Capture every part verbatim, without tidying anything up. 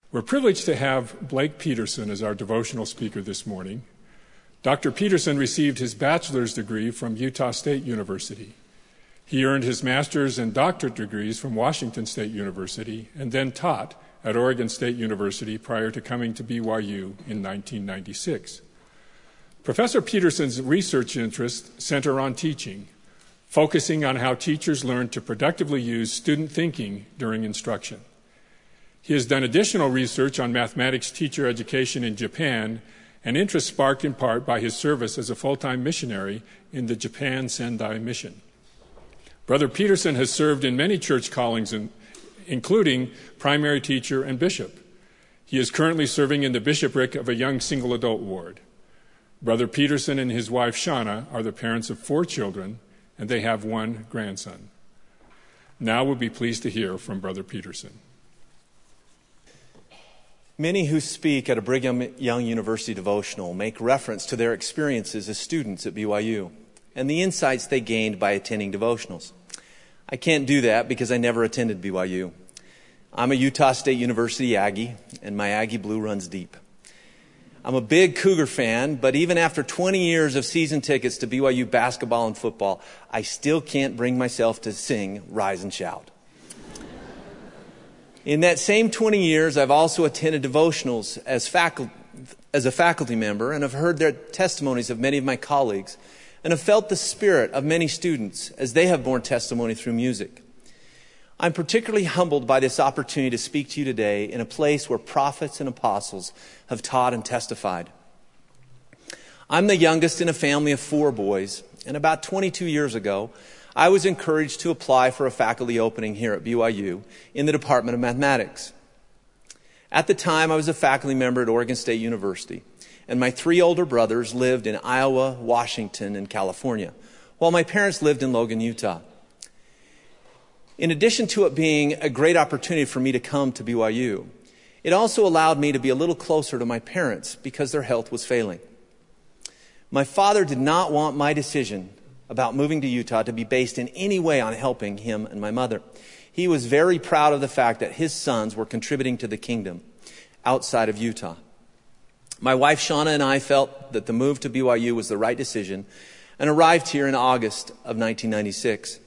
We're privileged to have Blake Peterson as our devotional speaker this morning. Doctor Peterson received his bachelor's degree from Utah State University. He earned his master's and doctorate degrees from Washington State University and then taught at Oregon State University prior to coming to B Y U in nineteen ninety-six. Professor Peterson's research interests center on teaching, focusing on how teachers learn to productively use student thinking during instruction. He has done additional research on mathematics teacher education in Japan, an interest sparked in part by his service as a full-time missionary in the Japan Sendai Mission. Brother Peterson has served in many church callings, in, including primary teacher and bishop. He is currently serving in the bishopric of a young single adult ward. Brother Peterson and his wife Shauna are the parents of four children, and they have one grandson. Now we'll be pleased to hear from Brother Peterson. Many who speak at a Brigham Young University devotional make reference to their experiences as students at B Y U and the insights they gained by attending devotionals. I can't do that because I never attended B Y U. I'm a Utah State University Aggie, and my Aggie blue runs deep. I'm a big Cougar fan, but even after twenty years of season tickets to B Y U basketball and football, I still can't bring myself to sing Rise and Shout. In that same twenty years, I've also attended devotionals as, faculty, as a faculty member and have heard their testimonies of many of my colleagues and have felt the spirit of many students as they have borne testimony through music. I'm particularly humbled by this opportunity to speak to you today in a place where prophets and apostles have taught and testified. I'm the youngest in a family of four boys, and about twenty-two years ago, I was encouraged to apply for a faculty opening here at B Y U in the Department of Mathematics. At the time, I was a faculty member at Oregon State University, and my three older brothers lived in Iowa, Washington, and California, while my parents lived in Logan, Utah. In addition to it being a great opportunity for me to come to B Y U, it also allowed me to be a little closer to my parents because their health was failing. My father did not want my decision about moving to Utah to be based in any way on helping him and my mother. He was very proud of the fact that his sons were contributing to the kingdom outside of Utah. My wife Shauna and I felt that the move to B Y U was the right decision and arrived here in August of nineteen ninety-six.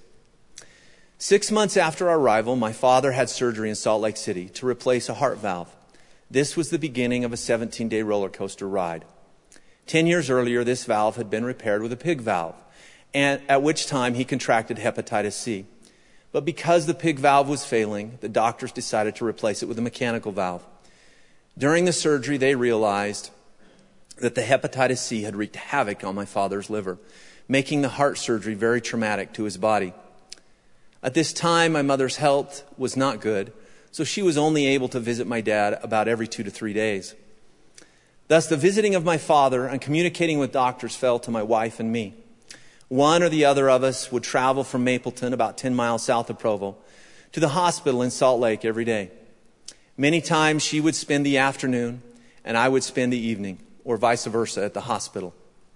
Six months after our arrival, my father had surgery in Salt Lake City to replace a heart valve. This was the beginning of a seventeen-day roller coaster ride. Ten years earlier, this valve had been repaired with a pig valve, and at which time he contracted hepatitis C. But because the pig valve was failing, the doctors decided to replace it with a mechanical valve. During the surgery, they realized that the hepatitis C had wreaked havoc on my father's liver, making the heart surgery very traumatic to his body. At this time, my mother's health was not good, so she was only able to visit my dad about every two to three days. Thus, the visiting of my father and communicating with doctors fell to my wife and me. One or the other of us would travel from Mapleton, about ten miles south of Provo, to the hospital in Salt Lake every day. Many times she would spend the afternoon and I would spend the evening, or vice versa, at the hospital.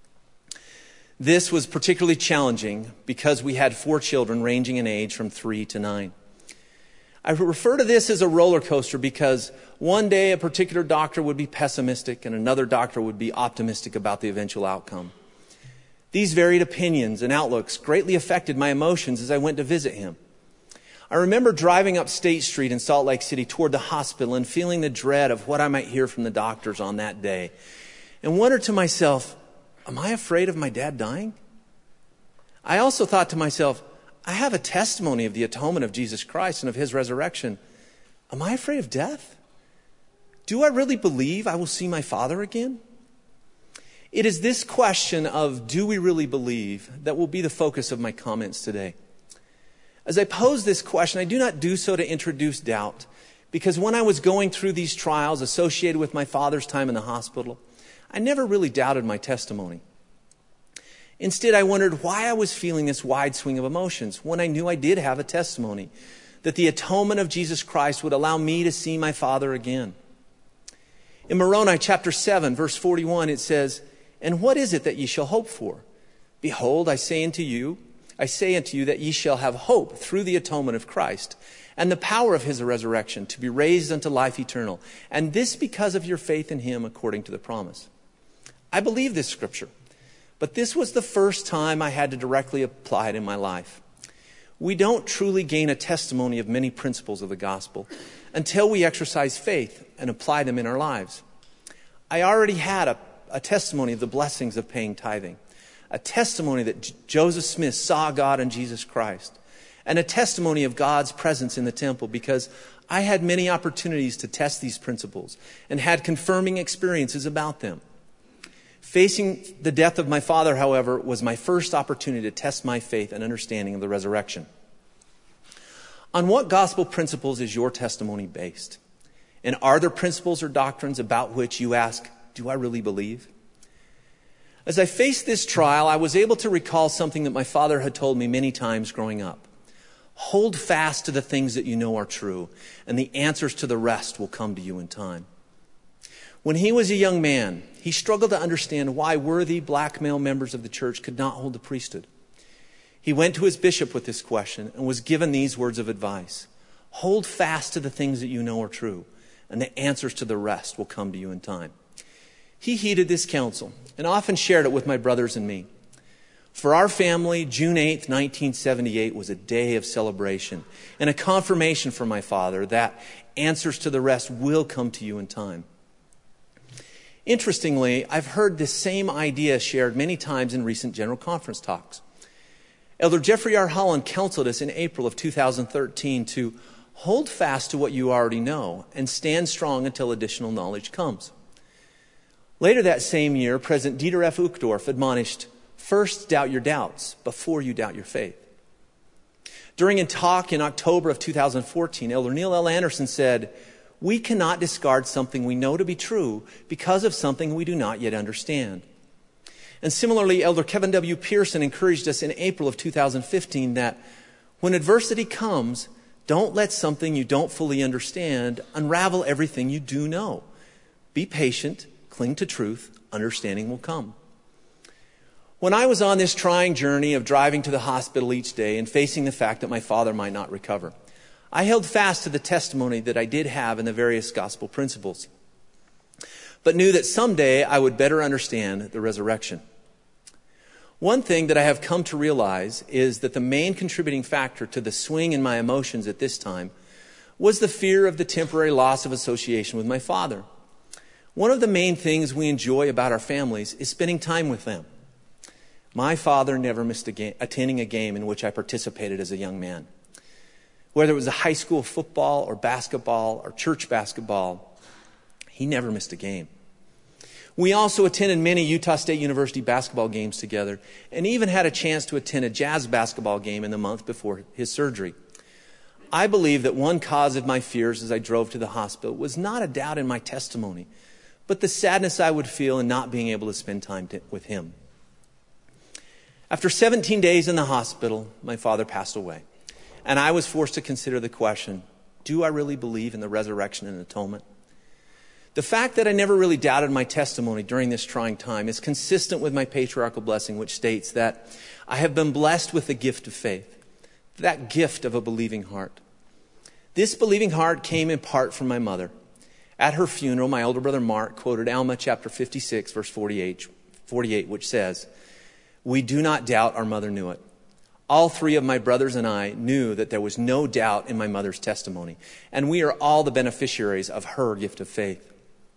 This was particularly challenging because we had four children ranging in age from three to nine. I refer to this as a roller coaster because one day a particular doctor would be pessimistic and another doctor would be optimistic about the eventual outcome. These varied opinions and outlooks greatly affected my emotions as I went to visit him. I remember driving up State Street in Salt Lake City toward the hospital and feeling the dread of what I might hear from the doctors on that day, and wondered to myself, am I afraid of my dad dying? I also thought to myself, I have a testimony of the atonement of Jesus Christ and of his resurrection. Am I afraid of death? Do I really believe I will see my father again? It is this question of do we really believe that will be the focus of my comments today. As I pose this question, I do not do so to introduce doubt, because when I was going through these trials associated with my father's time in the hospital, I never really doubted my testimony. Instead, I wondered why I was feeling this wide swing of emotions when I knew I did have a testimony that the atonement of Jesus Christ would allow me to see my father again. In Moroni chapter seven, verse forty-one, it says, "And what is it that ye shall hope for? Behold, I say unto you, I say unto you that ye shall have hope through the atonement of Christ, and the power of his resurrection, to be raised unto life eternal. And this because of your faith in him according to the promise. I believe this scripture, but this was the first time I had to directly apply it in my life. We don't truly gain a testimony of many principles of the gospel until we exercise faith and apply them in our lives. I already had a, a testimony of the blessings of paying tithing, a testimony that J- Joseph Smith saw God in Jesus Christ, and a testimony of God's presence in the temple, because I had many opportunities to test these principles and had confirming experiences about them. Facing the death of my father, however, was my first opportunity to test my faith and understanding of the resurrection. On what gospel principles is your testimony based? And are there principles or doctrines about which you ask, do I really believe? As I faced this trial, I was able to recall something that my father had told me many times growing up. Hold fast to the things that you know are true, and the answers to the rest will come to you in time. When he was a young man, he struggled to understand why worthy black male members of the church could not hold the priesthood. He went to his bishop with this question and was given these words of advice. Hold fast to the things that you know are true, and the answers to the rest will come to you in time. He heeded this counsel and often shared it with my brothers and me. For our family, June eighth, nineteen seventy-eight was a day of celebration and a confirmation for my father that answers to the rest will come to you in time. Interestingly, I've heard this same idea shared many times in recent General Conference talks. Elder Jeffrey R. Holland counseled us in April of two thousand thirteen to hold fast to what you already know and stand strong until additional knowledge comes. Later that same year, President Dieter F. Uchtdorf admonished, first doubt your doubts before you doubt your faith. During a talk in October of two thousand fourteen, Elder Neil L. Anderson said, we cannot discard something we know to be true because of something we do not yet understand. And similarly, Elder Kevin W. Pearson encouraged us in April of two thousand fifteen that when adversity comes, don't let something you don't fully understand unravel everything you do know. Be patient, cling to truth, understanding will come. When I was on this trying journey of driving to the hospital each day and facing the fact that my father might not recover, I held fast to the testimony that I did have in the various gospel principles, but knew that someday I would better understand the resurrection. One thing that I have come to realize is that the main contributing factor to the swing in my emotions at this time was the fear of the temporary loss of association with my father. One of the main things we enjoy about our families is spending time with them. My father never missed a game, attending a game in which I participated as a young man. Whether it was a high school football or basketball or church basketball, he never missed a game. We also attended many Utah State University basketball games together and even had a chance to attend a Jazz basketball game in the month before his surgery. I believe that one cause of my fears as I drove to the hospital was not a doubt in my testimony, but the sadness I would feel in not being able to spend time to, with him. After seventeen days in the hospital, my father passed away, and I was forced to consider the question, do I really believe in the resurrection and atonement? The fact that I never really doubted my testimony during this trying time is consistent with my patriarchal blessing, which states that I have been blessed with the gift of faith, that gift of a believing heart. This believing heart came in part from my mother. At her funeral, my older brother Mark quoted Alma chapter fifty-six, verse forty-eight, forty-eight, which says, we do not doubt our mother knew it. All three of my brothers and I knew that there was no doubt in my mother's testimony, and we are all the beneficiaries of her gift of faith.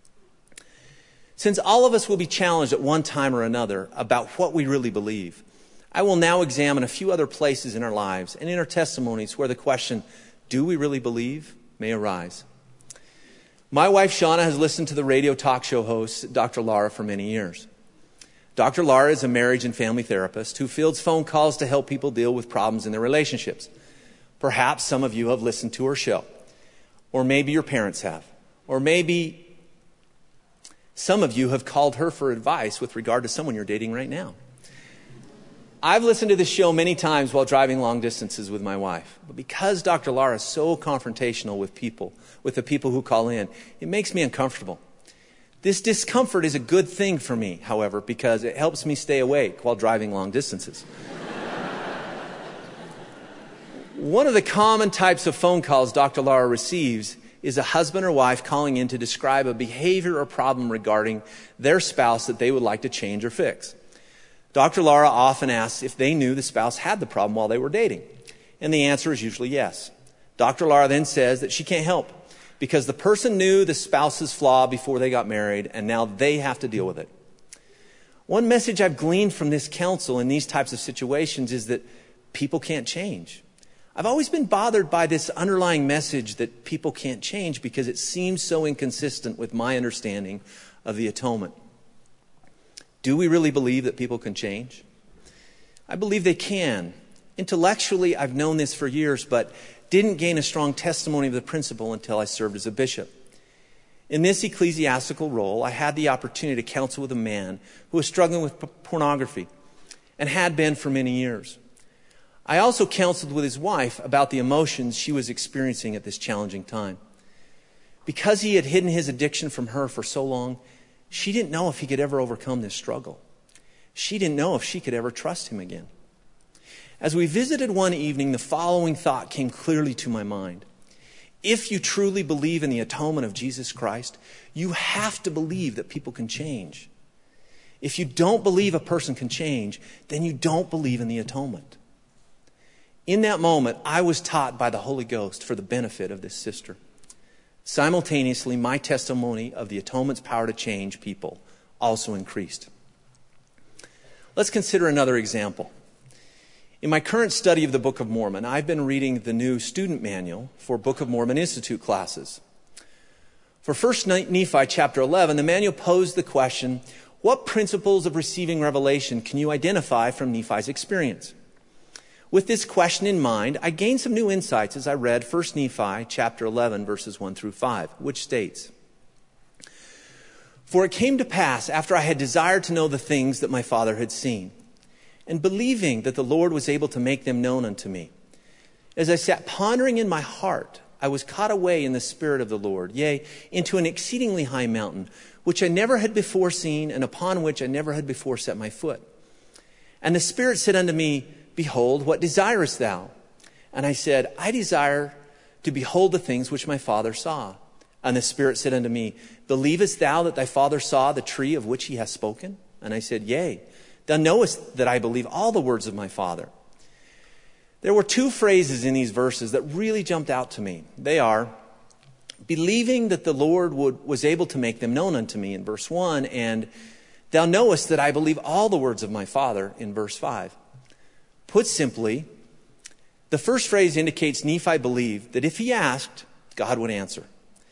Since all of us will be challenged at one time or another about what we really believe, I will now examine a few other places in our lives and in our testimonies where the question, do we really believe, may arise. My wife Shauna has listened to the radio talk show host, Doctor Lara, for many years. Doctor Lara is a marriage and family therapist who fields phone calls to help people deal with problems in their relationships. Perhaps some of you have listened to her show, or maybe your parents have, or maybe some of you have called her for advice with regard to someone you're dating right now. I've listened to this show many times while driving long distances with my wife, but because Doctor Lara is so confrontational with people, with the people who call in, it makes me uncomfortable. This discomfort is a good thing for me, however, because it helps me stay awake while driving long distances. One of the common types of phone calls Doctor Lara receives is a husband or wife calling in to describe a behavior or problem regarding their spouse that they would like to change or fix. Doctor Lara often asks if they knew the spouse had the problem while they were dating, and the answer is usually yes. Doctor Lara then says that she can't help because the person knew the spouse's flaw before they got married, and now they have to deal with it. One message I've gleaned from this counsel in these types of situations is that people can't change. I've always been bothered by this underlying message that people can't change because it seems so inconsistent with my understanding of the atonement. Do we really believe that people can change? I believe they can. Intellectually, I've known this for years, but didn't gain a strong testimony of the principle until I served as a bishop. In this ecclesiastical role, I had the opportunity to counsel with a man who was struggling with p- pornography and had been for many years. I also counseled with his wife about the emotions she was experiencing at this challenging time. Because he had hidden his addiction from her for so long, she didn't know if he could ever overcome this struggle. She didn't know if she could ever trust him again. As we visited one evening, the following thought came clearly to my mind. If you truly believe in the atonement of Jesus Christ, you have to believe that people can change. If you don't believe a person can change, then you don't believe in the atonement. In that moment, I was taught by the Holy Ghost for the benefit of this sister. Simultaneously, my testimony of the atonement's power to change people also increased. Let's consider another example. In my current study of the Book of Mormon, I've been reading the new student manual for Book of Mormon Institute classes. For First Nephi chapter eleven, the manual posed the question, what principles of receiving revelation can you identify from Nephi's experience? With this question in mind, I gained some new insights as I read First Nephi chapter eleven, verses one through five, which states, For it came to pass, after I had desired to know the things that my father had seen, and believing that the Lord was able to make them known unto me, as I sat pondering in my heart, I was caught away in the Spirit of the Lord, yea, into an exceedingly high mountain, which I never had before seen, and upon which I never had before set my foot. And the Spirit said unto me, Behold, what desirest thou? And I said, I desire to behold the things which my father saw. And the Spirit said unto me, Believest thou that thy father saw the tree of which he hath spoken? And I said, Yea, thou knowest that I believe all the words of my father. There were two phrases in these verses that really jumped out to me. They are, believing that the Lord would, was able to make them known unto me in verse one, and thou knowest that I believe all the words of my father in verse five. Put simply, the first phrase indicates Nephi believed that if he asked, God would answer.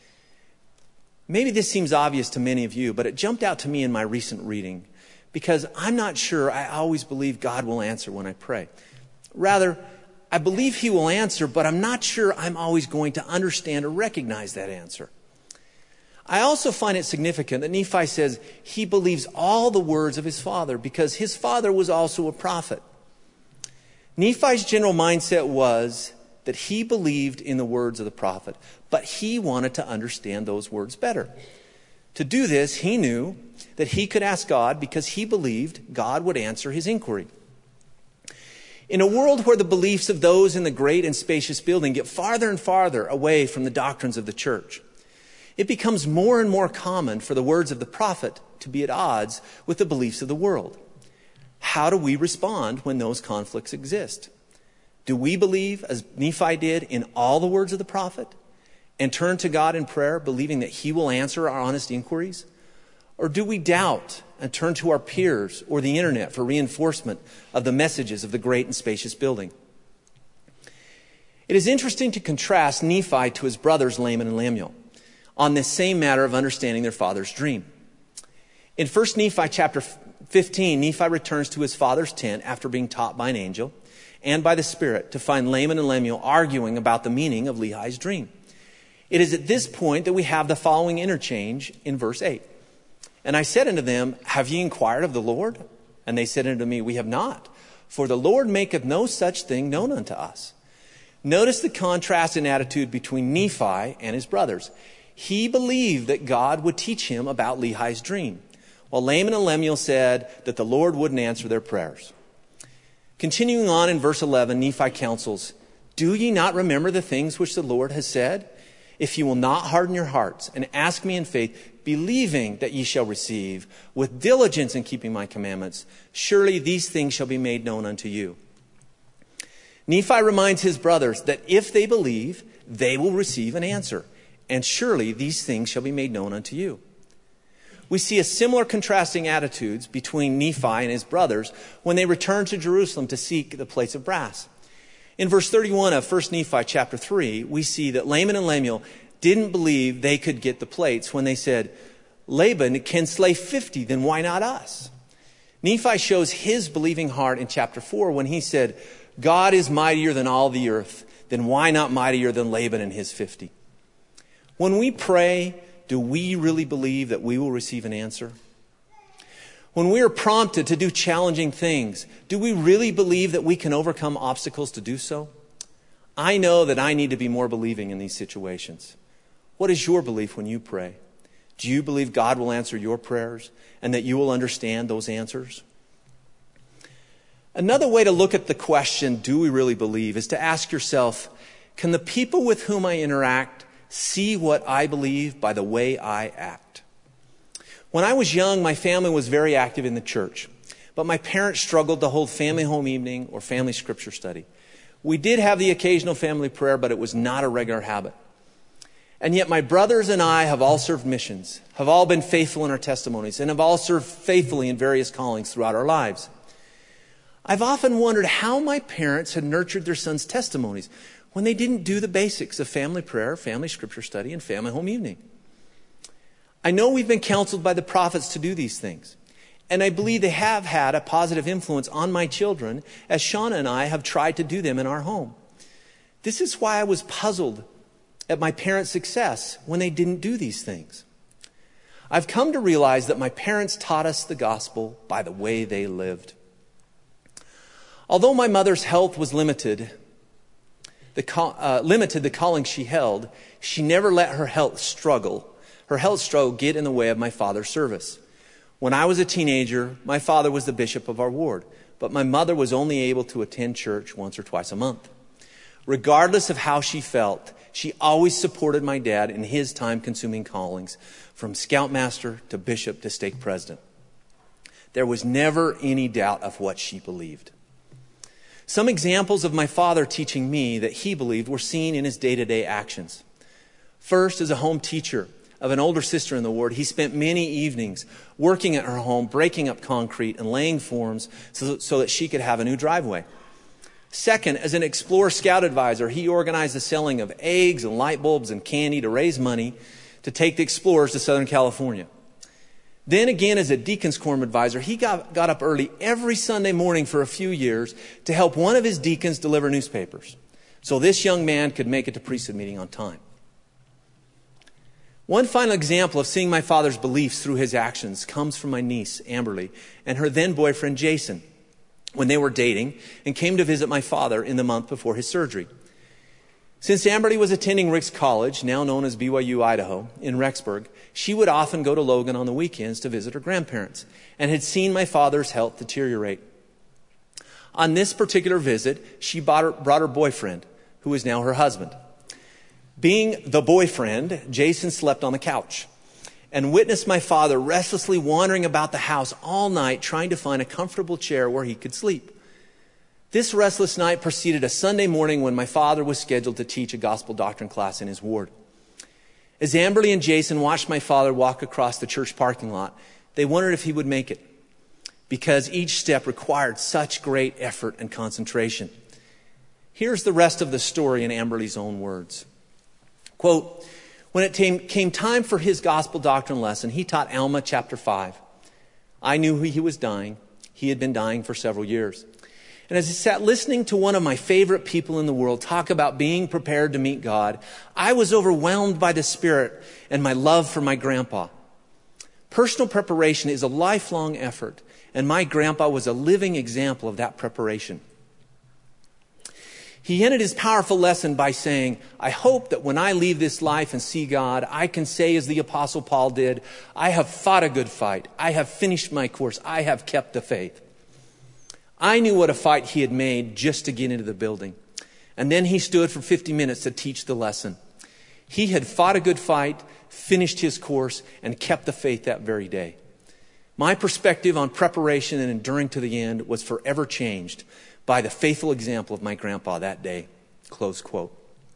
Maybe this seems obvious to many of you, but it jumped out to me in my recent reading because I'm not sure I always believe God will answer when I pray. Rather, I believe he will answer, but I'm not sure I'm always going to understand or recognize that answer. I also find it significant that Nephi says he believes all the words of his father because his father was also a prophet. Nephi's general mindset was that he believed in the words of the prophet, but he wanted to understand those words better. To do this, he knew that he could ask God because he believed God would answer his inquiry. In a world where the beliefs of those in the great and spacious building get farther and farther away from the doctrines of the church, it becomes more and more common for the words of the prophet to be at odds with the beliefs of the world. How do we respond when those conflicts exist? Do we believe, as Nephi did, in all the words of the prophet and turn to God in prayer, believing that he will answer our honest inquiries? Or do we doubt and turn to our peers or the internet for reinforcement of the messages of the great and spacious building? It is interesting to contrast Nephi to his brothers Laman and Lemuel on this same matter of understanding their father's dream. In First Nephi chapter fifteen, Nephi returns to his father's tent after being taught by an angel and by the Spirit to find Laman and Lemuel arguing about the meaning of Lehi's dream. It is at this point that we have the following interchange in verse eight. And I said unto them, Have ye inquired of the Lord? And they said unto me, We have not, for the Lord maketh no such thing known unto us. Notice the contrast in attitude between Nephi and his brothers. He believed that God would teach him about Lehi's dream, while Laman and Lemuel said that the Lord wouldn't answer their prayers. Continuing on in verse eleven, Nephi counsels, Do ye not remember the things which the Lord has said? If ye will not harden your hearts and ask me in faith, believing that ye shall receive, with diligence in keeping my commandments, surely these things shall be made known unto you. Nephi reminds his brothers that if they believe, they will receive an answer, and surely these things shall be made known unto you. We see a similar contrasting attitudes between Nephi and his brothers when they return to Jerusalem to seek the plates of brass. In verse thirty-one of First Nephi chapter three, we see that Laman and Lemuel didn't believe they could get the plates when they said, Laban can slay fifty, then why not us? Nephi shows his believing heart in chapter four when he said, God is mightier than all the earth, then why not mightier than Laban and his fifty? When we pray, do we really believe that we will receive an answer? When we are prompted to do challenging things, do we really believe that we can overcome obstacles to do so? I know that I need to be more believing in these situations. What is your belief when you pray? Do you believe God will answer your prayers and that you will understand those answers? Another way to look at the question, do we really believe, is to ask yourself, can the people with whom I interact see what I believe by the way I act? When I was young, my family was very active in the church, but my parents struggled to hold family home evening or family scripture study. We did have the occasional family prayer, but it was not a regular habit. And yet my brothers and I have all served missions, have all been faithful in our testimonies, and have all served faithfully in various callings throughout our lives. I've often wondered how my parents had nurtured their sons' testimonies when they didn't do the basics of family prayer, family scripture study, and family home evening. I know we've been counseled by the prophets to do these things, and I believe they have had a positive influence on my children as Shauna and I have tried to do them in our home. This is why I was puzzled at my parents' success when they didn't do these things. I've come to realize that my parents taught us the gospel by the way they lived. Although my mother's health was limited, the uh, limited the calling she held, she never let her health struggle, her health struggle get in the way of my father's service. When I was a teenager, my father was the bishop of our ward, but my mother was only able to attend church once or twice a month. Regardless of how she felt, she always supported my dad in his time-consuming callings, from scoutmaster to bishop to stake president. There was never any doubt of what she believed. Some examples of my father teaching me that he believed were seen in his day-to-day actions. First, as a home teacher of an older sister in the ward, he spent many evenings working at her home, breaking up concrete and laying forms so, so that she could have a new driveway. Second, as an Explorer Scout advisor, he organized the selling of eggs and light bulbs and candy to raise money to take the explorers to Southern California. Then again, as a Deacons Quorum advisor, he got, got up early every Sunday morning for a few years to help one of his deacons deliver newspapers, so this young man could make it to priesthood meeting on time. One final example of seeing my father's beliefs through his actions comes from my niece, Amberly, and her then boyfriend, Jason, when they were dating and came to visit my father in the month before his surgery. Since Amberly was attending Ricks College, now known as B Y U Idaho, in Rexburg, she would often go to Logan on the weekends to visit her grandparents and had seen my father's health deteriorate. On this particular visit, she brought her, brought her boyfriend, who is now her husband. Being the boyfriend, Jason slept on the couch and witnessed my father restlessly wandering about the house all night trying to find a comfortable chair where he could sleep. This restless night preceded a Sunday morning when my father was scheduled to teach a gospel doctrine class in his ward. As Amberly and Jason watched my father walk across the church parking lot, they wondered if he would make it, because each step required such great effort and concentration. Here's the rest of the story in Amberly's own words. Quote, when it came time for his gospel doctrine lesson, he taught Alma chapter five. I knew he was dying. He had been dying for several years. And as I sat listening to one of my favorite people in the world talk about being prepared to meet God, I was overwhelmed by the Spirit and my love for my grandpa. Personal preparation is a lifelong effort, and my grandpa was a living example of that preparation. He ended his powerful lesson by saying, I hope that when I leave this life and see God, I can say as the Apostle Paul did, I have fought a good fight. I have finished my course. I have kept the faith. I knew what a fight he had made just to get into the building. And then he stood for fifty minutes to teach the lesson. He had fought a good fight, finished his course, and kept the faith that very day. My perspective on preparation and enduring to the end was forever changed by the faithful example of my grandpa that day. Close quote.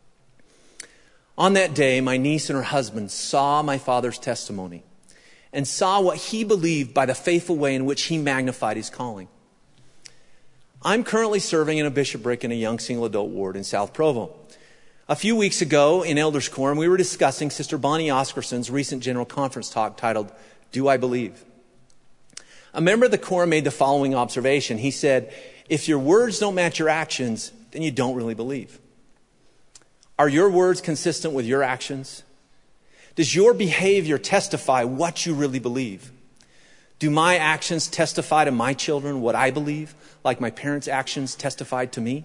On that day, my niece and her husband saw my father's testimony and saw what he believed by the faithful way in which he magnified his calling. I'm currently serving in a bishopric in a young single adult ward in South Provo. A few weeks ago in Elders Quorum, we were discussing Sister Bonnie Oscarson's recent General Conference talk titled, Do I Believe? A member of the quorum made the following observation. He said, if your words don't match your actions, then you don't really believe. Are your words consistent with your actions? Does your behavior testify what you really believe? Do my actions testify to my children what I believe, like my parents' actions testified to me?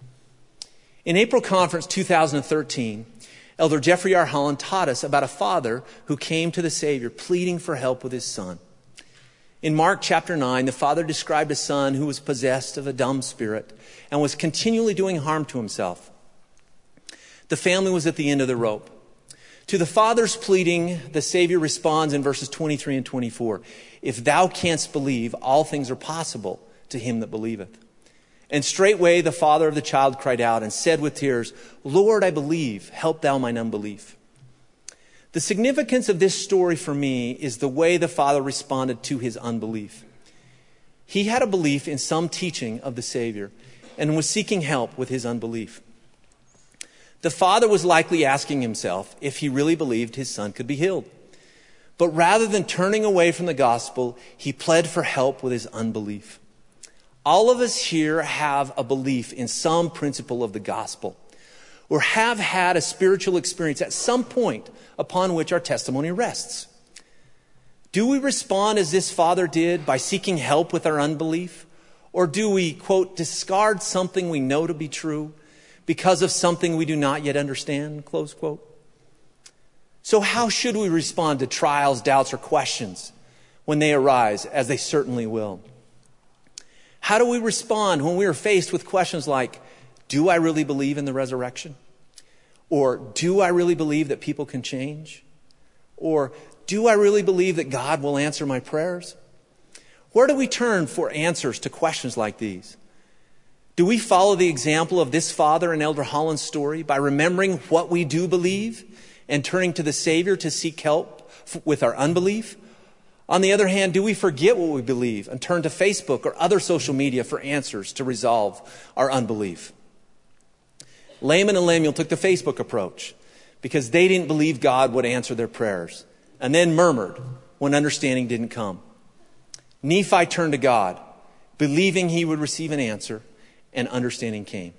In April Conference two thousand thirteen, Elder Jeffrey R. Holland taught us about a father who came to the Savior pleading for help with his son. In Mark chapter nine, the father described a son who was possessed of a dumb spirit and was continually doing harm to himself. The family was at the end of the rope. To the father's pleading, the Savior responds in verses twenty-three and twenty-four. If thou canst believe, all things are possible to him that believeth. And straightway the father of the child cried out and said with tears, Lord, I believe, help thou mine unbelief. The significance of this story for me is the way the father responded to his unbelief. He had a belief in some teaching of the Savior and was seeking help with his unbelief. The father was likely asking himself if he really believed his son could be healed. But rather than turning away from the gospel, he pled for help with his unbelief. All of us here have a belief in some principle of the gospel, or have had a spiritual experience at some point upon which our testimony rests. Do we respond as this father did by seeking help with our unbelief? Or do we, quote, discard something we know to be true because of something we do not yet understand, close quote? So how should we respond to trials, doubts, or questions when they arise, as they certainly will? How do we respond when we are faced with questions like, do I really believe in the resurrection? Or do I really believe that people can change? Or do I really believe that God will answer my prayers? Where do we turn for answers to questions like these? Do we follow the example of this father in Elder Holland's story by remembering what we do believe and turning to the Savior to seek help with our unbelief? On the other hand, do we forget what we believe and turn to Facebook or other social media for answers to resolve our unbelief? Laman and Lemuel took the Facebook approach because they didn't believe God would answer their prayers and then murmured when understanding didn't come. Nephi turned to God, believing he would receive an answer, and understanding came.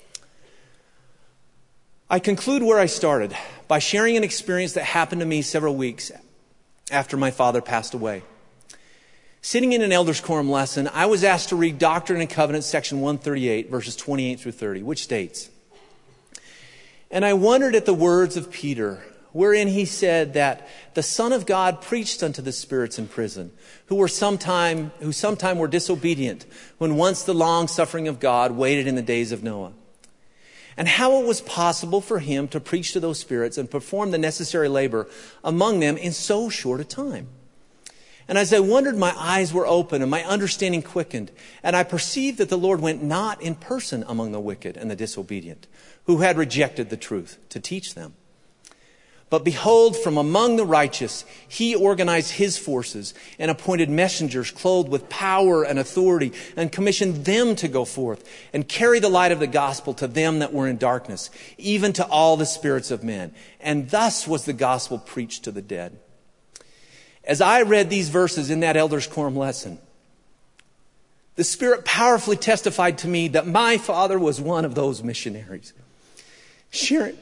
I conclude where I started by sharing an experience that happened to me several weeks after my father passed away. Sitting in an Elders Quorum lesson, I was asked to read Doctrine and Covenants, section one thirty-eight, verses twenty-eight through thirty, which states, and I wondered at the words of Peter, wherein he said that the Son of God preached unto the spirits in prison, who were sometime, who sometime were disobedient, when once the long suffering of God waited in the days of Noah. And how it was possible for him to preach to those spirits and perform the necessary labor among them in so short a time. And as I wondered, my eyes were open and my understanding quickened. And I perceived that the Lord went not in person among the wicked and the disobedient, who had rejected the truth, to teach them. But behold, from among the righteous, he organized his forces and appointed messengers clothed with power and authority and commissioned them to go forth and carry the light of the gospel to them that were in darkness, even to all the spirits of men. And thus was the gospel preached to the dead. As I read these verses in that Elders Quorum lesson, the Spirit powerfully testified to me that my father was one of those missionaries. Sharing...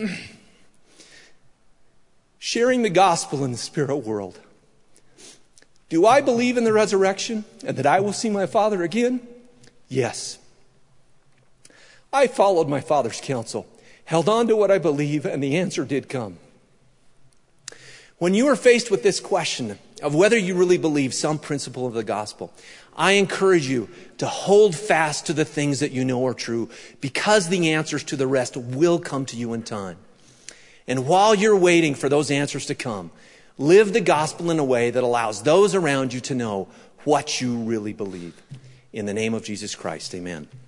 Sharing the gospel in the spirit world. Do I believe in the resurrection and that I will see my father again? Yes. I followed my father's counsel, held on to what I believe, and the answer did come. When you are faced with this question of whether you really believe some principle of the gospel, I encourage you to hold fast to the things that you know are true, because the answers to the rest will come to you in time. And while you're waiting for those answers to come, live the gospel in a way that allows those around you to know what you really believe. In the name of Jesus Christ, amen.